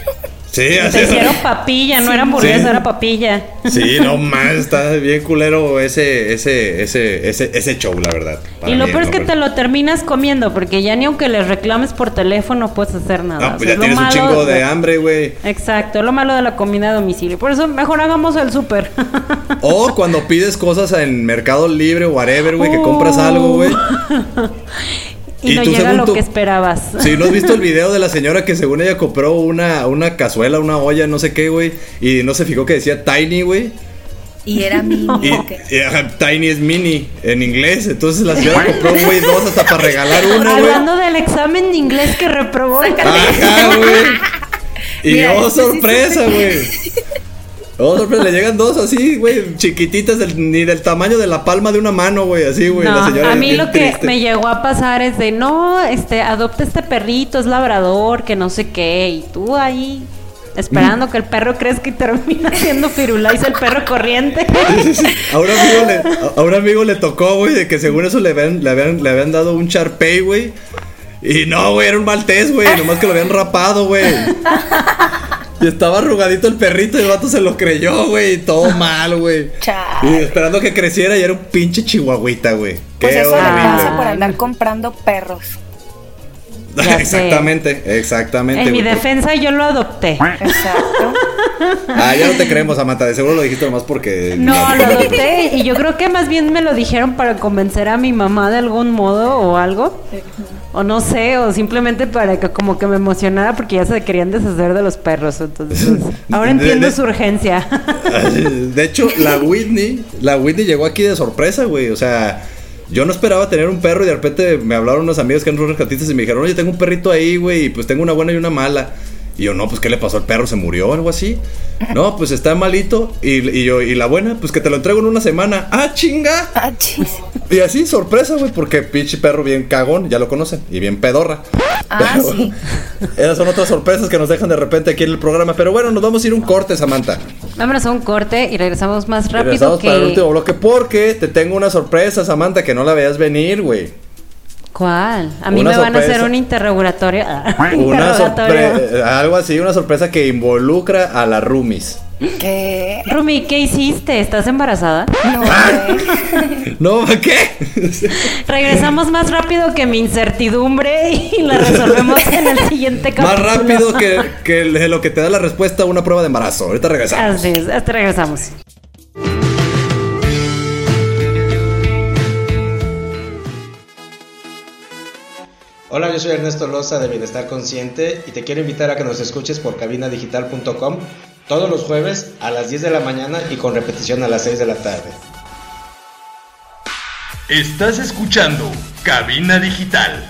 S8: Sí, así
S2: Te hicieron papilla, no
S3: Sí.
S2: era hamburguesa,
S8: Sí.
S2: era papilla.
S8: Sí, no más, está bien culero ese, ese, ese, ese, ese show, la verdad. Para
S2: Y lo
S8: mí,
S2: peor es
S8: ¿no?
S2: que
S8: Pero-
S2: te lo terminas comiendo, porque ya ni aunque les reclames por teléfono no puedes hacer nada.
S8: No,
S2: O
S8: pues
S2: sea,
S8: ya
S2: es lo
S8: tienes un
S2: malo
S8: chingo de hambre, güey.
S2: Exacto, es lo malo de la comida a domicilio. Por eso mejor hagamos el súper.
S8: O cuando pides cosas en Mercado Libre o whatever, güey, que
S2: Uh.
S8: compras algo, güey.
S2: y,
S8: Y
S2: no
S8: tú,
S2: llega
S8: según
S2: lo
S8: tú-
S2: que esperabas.
S8: Si no has visto el video de la señora que según ella compró una, una cazuela, una olla, no sé qué, güey, y no se fijó que decía Tiny, güey.
S3: Y era mi
S8: Y, y, ajá, Tiny es mini en inglés, entonces la señora compró, güey, dos hasta para regalar una, güey.
S2: Hablando del examen de inglés que reprobó.
S8: Ajá, güey. Y
S3: Mira,
S8: oh,
S3: este sí
S8: sorpresa, güey. Oh, sorpresa, le llegan dos así, güey, chiquititas, del- ni del tamaño de la palma de una mano, güey, así, güey.
S2: No,
S8: la señora
S2: a mí
S8: bien
S2: lo que
S8: triste.
S2: me llegó a pasar es de, no, este, adopta este perrito, es labrador, que no sé qué, y tú ahí esperando que el perro crezca y termina siendo Firulais el perro corriente.
S8: A un amigo le, a- a un amigo le tocó, güey, de que según eso le habían, le habían, le habían dado un Charpey, güey. Y no, güey, era un maltés, güey, nomás que lo habían rapado, güey. Y estaba arrugadito el perrito y el vato se lo creyó, güey, todo mal, güey.
S3: Chale.
S8: Y esperando que creciera y era un pinche chihuahuita, güey.
S3: Pues
S8: Qué
S3: eso le
S8: horrible.
S3: pasa por andar comprando perros.
S2: Ya sé.
S8: Exactamente, exactamente.
S2: En mi
S8: güey.
S2: defensa yo lo adopté.
S3: Exacto.
S8: Ah, ya no te creemos, Samantha, de seguro lo dijiste nomás porque...
S2: No, lo adopté y yo creo que más bien me lo dijeron para convencer a mi mamá de algún modo o algo. O no sé, o simplemente para que como que me emocionara porque ya se querían deshacer de los perros. Entonces, ahora entiendo
S8: De- de-
S2: su urgencia.
S8: De hecho, la Whitney, la Whitney llegó aquí de sorpresa, güey. O sea, yo no esperaba tener un perro y de repente me hablaron unos amigos que eran rescatistas y me dijeron, oye, tengo un perrito ahí, güey, y pues tengo una buena y una mala. Y yo, no, pues, ¿qué le pasó al perro? ¿Se murió o algo así? No, pues está malito. Y, y yo, ¿y la buena? Pues que te lo entrego en una semana. ¡Ah, chinga!
S3: Ah, chis.
S8: Y así, sorpresa, güey, porque pinche perro bien cagón, ya lo conocen, y bien pedorra.
S3: Ah,
S8: Pero
S3: sí.
S8: esas son otras sorpresas que nos dejan de repente aquí en el programa. Pero bueno, nos vamos a ir un corte, Samantha.
S2: Vámonos a un corte y regresamos más rápido
S8: Regresamos
S2: que...
S8: para el último bloque porque te tengo una sorpresa, Samantha, que no la veas venir, güey.
S2: ¿Cuál? A mí
S8: Una
S2: me van a hacer
S8: sorpresa.
S2: un interrogatorio. Ah,
S8: Una
S2: interrogatorio.
S8: sorpresa, algo así, una sorpresa que involucra a las roomies.
S3: ¿Qué?
S2: Rumi, ¿qué hiciste? ¿Estás embarazada?
S3: No, güey.
S8: No, ¿qué?
S2: Regresamos más rápido que mi incertidumbre y la resolvemos en el siguiente capítulo.
S8: Más rápido que, que lo que te da la respuesta a una prueba de embarazo. Ahorita regresamos.
S2: Así es, hasta regresamos.
S4: Hola, yo soy Ernesto Loza de Bienestar Consciente y te quiero invitar a que nos escuches por cabina digital punto com todos los jueves a las diez de la mañana y con repetición a las seis de la tarde.
S5: Estás escuchando Cabina Digital.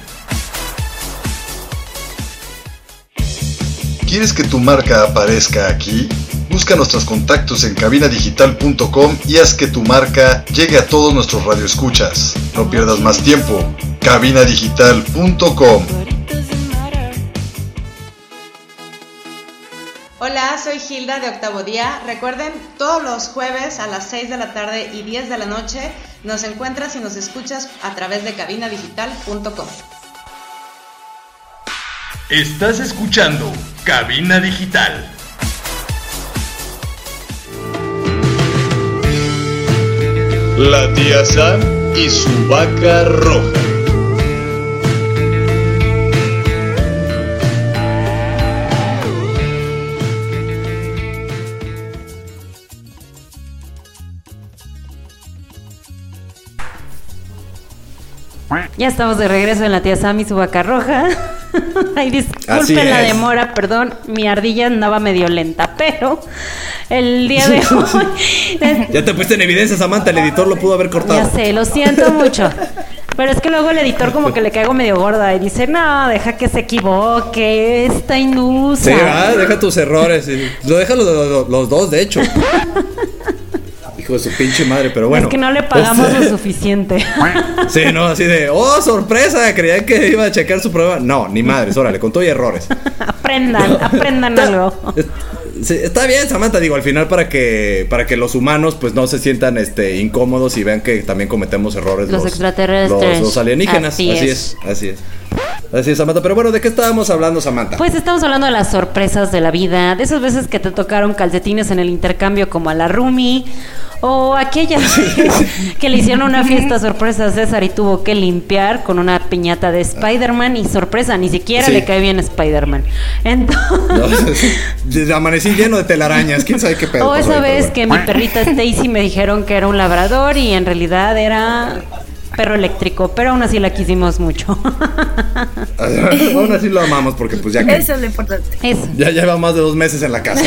S6: ¿Quieres que tu marca aparezca aquí? Busca nuestros contactos en cabina digital punto com y haz que tu marca llegue a todos nuestros radioescuchas. No pierdas más tiempo. cabina digital punto com.
S7: Hola, soy Hilda de Octavo Día. Recuerden, todos los jueves a las seis de la tarde y diez de la noche nos encuentras y nos escuchas a través de cabina digital punto com.
S5: Estás escuchando Cabina Digital.
S6: La tía Sam y su vaca roja.
S2: Ya estamos de regreso en la tía Sam y su vaca roja. Ay,
S8: Así
S2: disculpen la
S8: es.
S2: demora, perdón, mi ardilla andaba medio lenta, pero el día de hoy...
S8: Ya te pusiste en evidencia, Samantha. El editor lo pudo haber cortado.
S2: Ya sé, lo siento mucho. Pero es que luego el editor como que le caigo medio gorda y dice, no, deja que se equivoque, esta inusa.
S8: Sí, ah, deja tus errores. sí. Lo deja los, los- los dos, de hecho. Hijo de su pinche madre, pero bueno.
S2: Es que no le pagamos
S8: Este-
S2: lo suficiente.
S8: Sí, no, así de, oh, sorpresa, creían que iba a checar su prueba. No, ni madres, órale, con todo y errores.
S2: aprendan, aprendan algo.
S8: Sí, está bien, Samantha, digo, al final para que para que los humanos pues no se sientan este incómodos y vean que también cometemos errores
S2: Los extraterrestres.
S8: los, los alienígenas,
S2: Así
S8: así,
S2: es.
S8: es. así es. Así es, Samantha. Pero bueno, ¿de qué estábamos hablando, Samantha?
S2: Pues estamos hablando de las sorpresas de la vida, de esas veces que te tocaron calcetines en el intercambio como a la Rumi, o aquellas que le hicieron una fiesta sorpresa a César y tuvo que limpiar con una piñata de Spider-Man y sorpresa, ni siquiera sí. le cae bien Spider-Man. Entonces...
S8: No, amanecí lleno de telarañas, quién sabe qué pedo.
S2: O esa vez bueno. que mi perrita Stacy me dijeron que era un labrador y en realidad era... perro eléctrico, pero aún así la quisimos mucho.
S8: Aún así lo amamos porque pues ya que...
S3: Eso es lo importante.
S2: Eso.
S8: Ya lleva más de dos meses en la casa.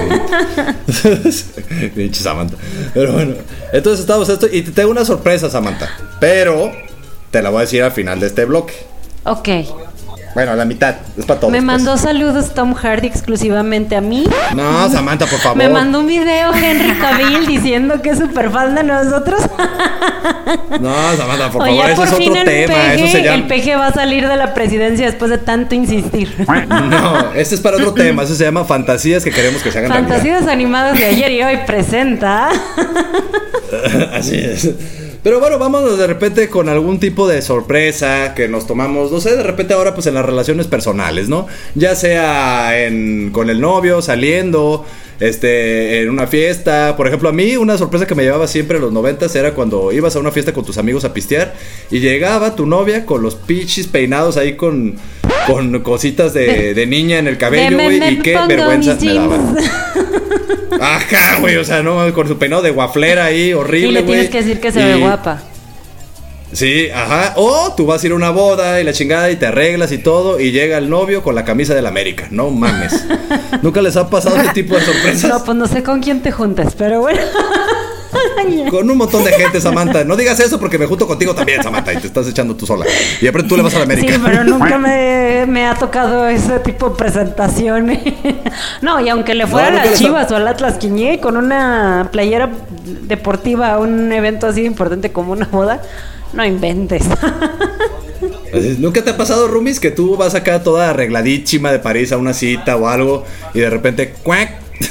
S8: Pinche Samantha. Pero bueno, entonces estamos esto y te tengo una sorpresa, Samantha. Pero te la voy a decir al final de este bloque.
S2: Ok.
S8: Bueno, a la mitad, es para todos.
S2: Me mandó
S8: pues.
S2: saludos Tom Hardy exclusivamente a mí.
S8: No, Samantha, por favor.
S2: Me mandó un video Henry Cavill diciendo que es súper fan de nosotros.
S8: No, Samantha, por
S2: Oye,
S8: favor, ese
S2: por
S8: es otro
S2: fin el
S8: tema.
S2: Peje,
S8: Eso se llama...
S2: el Peje va a salir de la presidencia después de tanto insistir.
S8: No, este es para otro tema. Eso se llama fantasías que queremos que se hagan realidad.
S2: Fantasías animadas de ayer y hoy presenta.
S8: Así es. Pero bueno, vámonos de repente con algún tipo de sorpresa que nos tomamos, no sé, de repente ahora pues en las relaciones personales, ¿no? Ya sea en, con el novio, saliendo, este, en una fiesta. Por ejemplo, a mí una sorpresa que me llevaba siempre en los noventas era cuando ibas a una fiesta con tus amigos a pistear y llegaba tu novia con los pichis peinados ahí con, con cositas de, de niña en el cabello, güey, y qué vergüenza me daban. Ajá, güey, o sea, no, con su peinado de guaflera ahí, horrible, güey.
S2: Y le tienes que decir que se y... ve guapa.
S8: Sí, ajá. O tú vas a ir a una boda y la chingada y te arreglas y todo y llega el novio con la camisa del América. No mames. ¿Nunca les ha pasado ese tipo de sorpresas?
S2: No, pues no sé con quién te juntas, pero bueno.
S8: Con un montón de gente, Samantha. No digas eso porque me junto contigo también, Samantha, y te estás echando tú sola. Y aparte tú le vas a la América.
S2: Sí, pero nunca me, me ha tocado ese tipo de presentaciones. No, y aunque le fuera no, a las Chivas está... o al Atlas Quiñé con una playera deportiva a un evento así importante como una boda, no inventes.
S8: ¿Nunca te ha pasado, Rumis, que tú vas acá toda arregladísima de París a una cita o algo y de repente ¡cuac!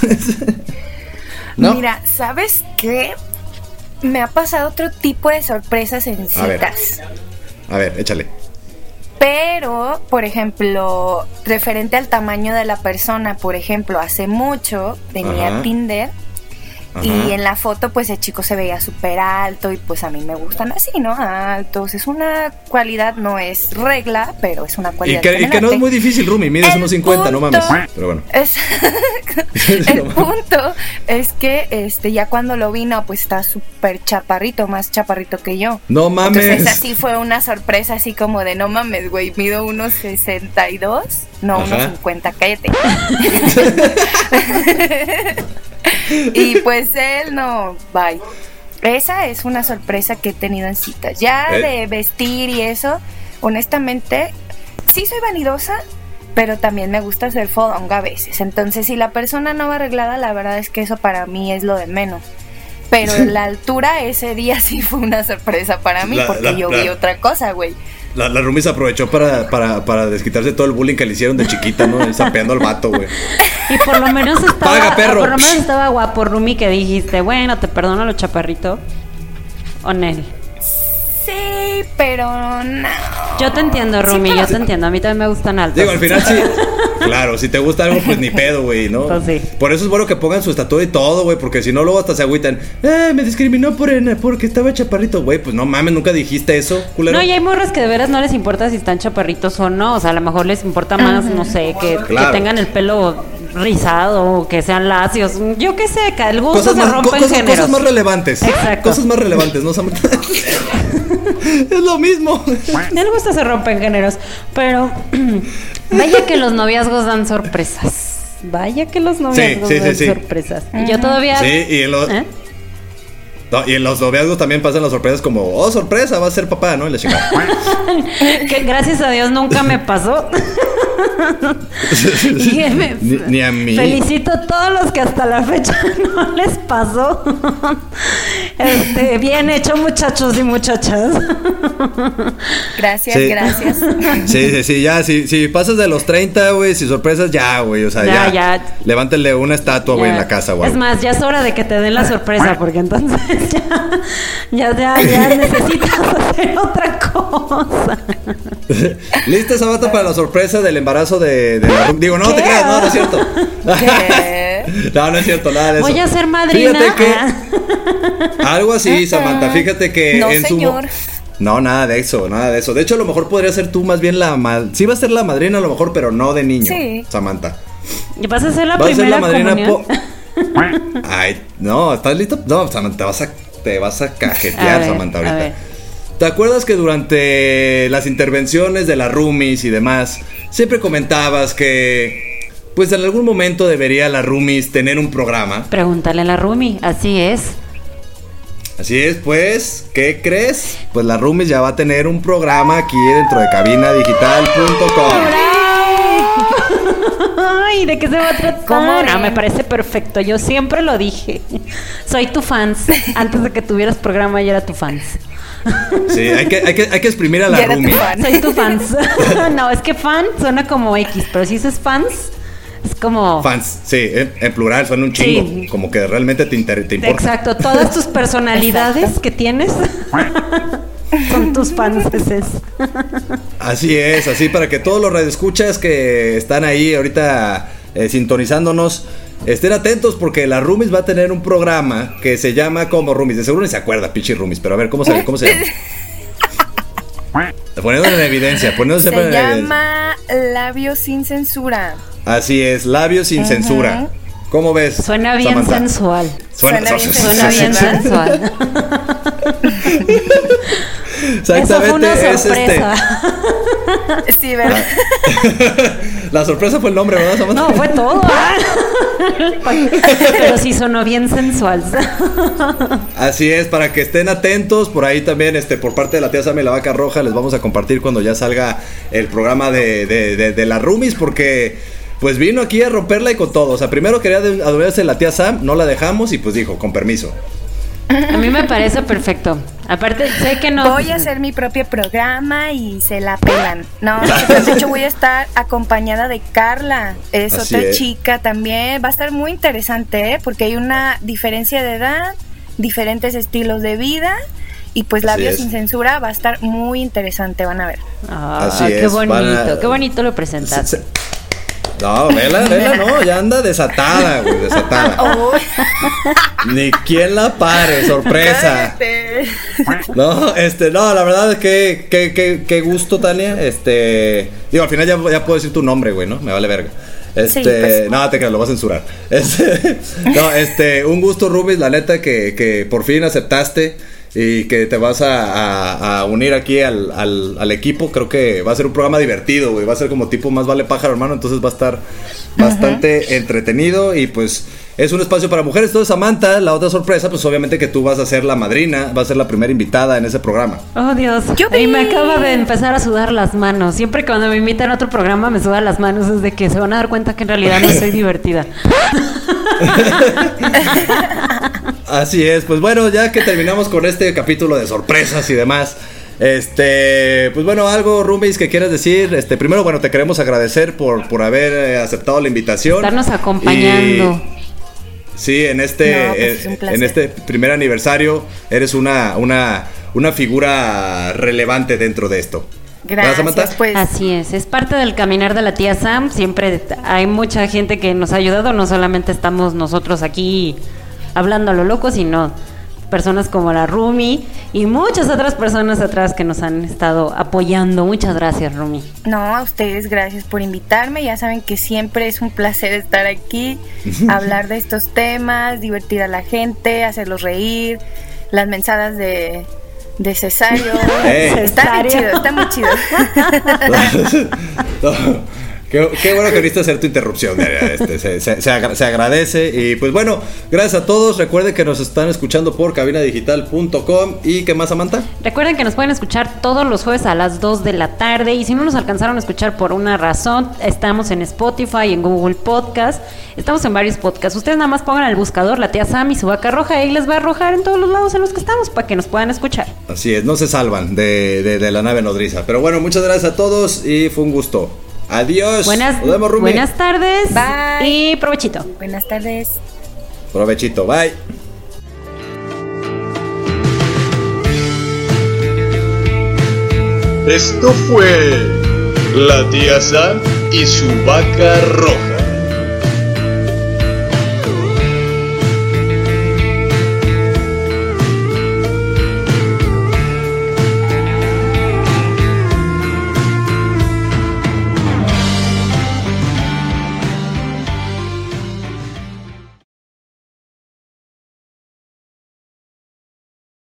S3: ¿No? Mira, ¿sabes qué? Me ha pasado otro tipo de sorpresas en citas.
S8: A ver, a ver, échale.
S3: Pero, por ejemplo, referente al tamaño de la persona, por ejemplo, hace mucho tenía Ajá. Tinder. Ajá. Y en la foto pues el chico se veía súper alto y pues a mí me gustan así, ¿no? Altos, es una cualidad, no es regla, pero es una cualidad.
S8: Y que, y que no es muy difícil, Rumi, mides unos cincuenta, no mames. Pero bueno.
S3: Es, el punto es que este ya cuando lo vi, no, pues está súper chaparrito, más chaparrito que yo.
S8: No mames.
S3: Entonces así fue una sorpresa, así como de no mames, güey, mido unos sesenta y dos, no, Ajá. unos cincuenta, cállate. Y pues él no, bye. Esa es una sorpresa que he tenido en citas. Ya ¿Eh? de vestir y eso, honestamente, sí soy vanidosa, pero también me gusta hacer fodonga a veces. Entonces, si la persona no va arreglada, la verdad es que eso para mí es lo de menos. Pero la altura ese día sí fue una sorpresa para mí, la, porque la, yo la, vi otra cosa, güey.
S8: La, la Rumi se aprovechó para, para, para desquitarse todo el bullying que le hicieron de chiquita, ¿no? Sapeando al vato, güey.
S2: Y por lo menos estaba,
S8: Paga, perro.
S2: Por lo menos estaba guapo, Rumi, que dijiste, bueno, te perdono lo chaparrito. O Nel.
S3: Sí, pero no.
S2: Yo te entiendo, Rumi, sí, yo te entiendo. A mí también me gustan altos.
S8: Digo, al final sí. Claro, si te gusta algo, pues ni pedo, güey, ¿no?
S2: Pues sí.
S8: Por eso es bueno que pongan su estatura y todo, güey, porque si no, luego hasta se agüitan. Eh, me discriminó por en, porque estaba chaparrito, güey. Pues no mames, nunca dijiste eso, culero.
S2: No, y hay morras que de veras no les importa si están chaparritos o no. O sea, a lo mejor les importa más, uh-huh. no sé, que, claro. que tengan el pelo rizado o que sean lacios. Yo qué sé, que el gusto
S8: cosas
S2: se
S8: más,
S2: rompe
S8: co- cosas,
S2: en géneros.
S8: Cosas más relevantes.
S2: Exacto.
S8: Cosas más relevantes, ¿no? Es lo mismo.
S2: El gusto se rompe en géneros. Pero vaya que los noviazgos dan sorpresas. Vaya que los noviazgos sí, sí, dan sí, sí. sorpresas. Uh-huh. Yo todavía...
S8: Sí, y en los... ¿Eh? No, y en los noviazgos también pasan las sorpresas como, oh, sorpresa, va a ser papá, ¿no? Y la chingada.
S2: Que gracias a Dios nunca me pasó. Y me,
S8: ni, ni a mí.
S2: Felicito a todos los que hasta la fecha no les pasó. Este, bien hecho, muchachos y muchachas.
S3: Gracias,
S8: Sí.
S3: gracias.
S8: Sí, sí, sí, ya, si, si pasas de los treinta, güey, si sorpresas, ya, güey, o sea,
S2: Ya,
S8: ya.
S2: ya.
S8: Levántenle una estatua, güey, en la casa, güey.
S2: Es más, ya es hora de que te den la sorpresa, porque entonces ya, ya, ya, ya necesitas hacer otra cosa.
S8: ¿Lista, Samantha, para la sorpresa del embarazo de, de la... Digo, no
S2: ¿Qué?
S8: te creas, no, no es cierto.
S3: ¿Qué?
S8: No, no es cierto, nada de eso.
S2: Voy a ser madrina.
S8: Fíjate que... Algo así, Samantha, fíjate que
S3: No,
S8: en
S3: señor.
S8: su... No, nada de eso, nada de eso. De hecho, a lo mejor podría ser tú más bien la... Ma... Sí va a ser la madrina a lo mejor, pero no de niño,
S3: Sí.
S8: Samantha.
S2: ¿Y vas a ser la
S8: Vas a ser
S2: primera
S8: la madrina
S2: comunión?
S8: po- Ay, no, ¿estás listo? No, Samantha, te vas a, te vas a
S2: A
S8: cajetear,
S2: ver,
S8: Samantha,
S2: a
S8: ahorita.
S2: ver.
S8: ¿Te acuerdas que durante las intervenciones de las roomies y demás, siempre comentabas que, pues en algún momento debería la roomies tener un programa?
S2: Pregúntale a la Rumi, así es.
S8: Así es, pues, ¿qué crees? Pues la roomies ya va a tener un programa aquí dentro de cabina digital punto com.
S2: Ay, ¿de qué se va a tratar?
S3: ¿Cómo
S2: No,
S3: ven?
S2: me parece perfecto. Yo siempre lo dije. Soy tu fans. Antes de que tuvieras programa, ya era tu fans.
S8: Sí, hay que, hay que, hay que exprimir a la
S3: Ya era tu
S8: roomie.
S3: fan.
S2: Soy tu fans. No, es que fan suena como X, pero si dices fans, es como...
S8: Fans, sí, en, en plural, son un chingo.
S2: Sí.
S8: Como que realmente te, inter- te importa.
S2: Exacto, todas tus personalidades que tienes son tus fans.
S8: Así es, así para que todos los radioescuchas que están ahí ahorita eh, sintonizándonos estén atentos porque la Roomies va a tener un programa que se llama como Roomies. De seguro ni se acuerda, pichi Roomies, pero a ver, ¿cómo se, cómo se llama? Poniéndolo en evidencia, poniéndose
S3: Se
S8: en evidencia.
S3: llama Labios sin censura.
S8: Así es, labios sin
S3: Ujú.
S8: censura. ¿Cómo ves?
S2: Suena bien
S8: Samantha?
S2: sensual.
S3: Suena bien
S2: Suena bien
S3: ¿verdad?
S2: sensual. Eso
S8: Exactamente,
S2: fue una
S8: es
S2: sorpresa.
S8: este.
S3: Sí, ¿verdad?
S8: La sorpresa fue el nombre, ¿verdad, Samantha?
S2: No, fue todo. Pero sí sonó bien sensual.
S8: Así es, para que estén atentos, por ahí también, este, por parte de la tía Sam y la Vaca Roja, les vamos a compartir cuando ya salga el programa de, de, de, de la Roomies, porque pues vino aquí a romperla y con todo. O sea, primero quería adueñarse la tía Sam, no la dejamos y pues dijo, con permiso.
S2: A mí me parece perfecto. Aparte, sé que no.
S3: Voy a hacer mi propio programa y se la pelan. No, de hecho voy a estar acompañada de Carla. Es
S8: Así
S3: otra
S8: es.
S3: chica también. Va a estar muy interesante, ¿eh? Porque hay una diferencia de edad, diferentes estilos de vida. Y pues
S8: Así
S3: Labios
S8: es.
S3: sin censura va a estar muy interesante, van a ver.
S2: Ah,
S8: Así
S2: qué
S8: es,
S2: bonito,
S8: van a-
S2: qué bonito lo presentaste.
S8: Se- No, vela, vela, no, ya anda desatada, güey, desatada.
S3: Oh,
S8: Ni quien la pare, sorpresa.
S3: cállate.
S8: No, este, no, la verdad es que, que, que, que gusto, Tania. Este, digo, al final ya, ya puedo decir tu nombre, güey, ¿no? Me vale verga. Este,
S3: Sí, pues.
S8: no, te creas, lo voy a censurar. Este, no, este, un gusto, Rubis, la neta, que, que por fin aceptaste y que te vas a, a, a unir aquí al, al, al equipo. Creo que va a ser un programa divertido, güey. Va a ser como tipo Más Vale Pájaro, hermano. Entonces va a estar bastante entretenido y pues es un espacio para mujeres. Entonces, Samantha, la otra sorpresa, pues obviamente que tú vas a ser la madrina, vas a ser la primera invitada en ese programa.
S2: Oh, Dios.
S3: ¡Yupi!
S2: Y me acaba de empezar a sudar las manos. Siempre cuando me invitan a otro programa me sudan las manos. Es de que se van a dar cuenta que en realidad no soy divertida.
S8: Así es, pues bueno, ya que terminamos con este capítulo de sorpresas y demás, este, pues bueno, algo, Roomies, que quieras decir. Este, primero, bueno, te queremos agradecer por, por haber eh, aceptado la invitación.
S2: Estarnos acompañando.
S8: Y- sí, en este,
S3: No, pues, es un
S8: eh,
S3: placer.
S8: en este primer aniversario eres una, una, una figura relevante dentro de esto. ¿Verdad, Samantha?
S3: Gracias, pues.
S2: Así es, es parte del caminar de la tía Sam. Siempre hay mucha gente que nos ha ayudado. No solamente estamos nosotros aquí hablando a lo loco, sino personas como la Rumi y muchas otras personas atrás que nos han estado apoyando. Muchas gracias, Rumi.
S3: No, a ustedes gracias por invitarme. Ya saben que siempre es un placer estar aquí, hablar de estos temas, divertir a la gente, hacerlos reír, las mensadas de, de Cesario.
S8: Ey.
S3: Está muy
S2: Cesario.
S3: chido, está muy chido.
S8: No, Qué, qué bueno que viniste a hacer tu interrupción. Este, se, se, se, agra- se agradece. Y pues bueno, gracias a todos. Recuerden que nos están escuchando por cabina digital punto com. ¿Y qué más, Samantha?
S2: Recuerden que nos pueden escuchar todos los jueves a las dos de la tarde. Y si no nos alcanzaron a escuchar por una razón, estamos en Spotify, en Google Podcast. Estamos en varios podcasts. Ustedes nada más pongan al buscador La Tía Sam y su vaca roja y les va a arrojar en todos los lados en los que estamos para que nos puedan escuchar.
S8: Así es, no se salvan de, de, de la nave nodriza. Pero bueno, muchas gracias a todos y fue un gusto. Adiós.
S2: Buenas,
S8: Nos vemos, Rumi.
S2: buenas tardes.
S3: Bye.
S2: Y provechito.
S3: Buenas tardes.
S8: Provechito, bye.
S6: Esto fue La Tía Sam y su vaca roja.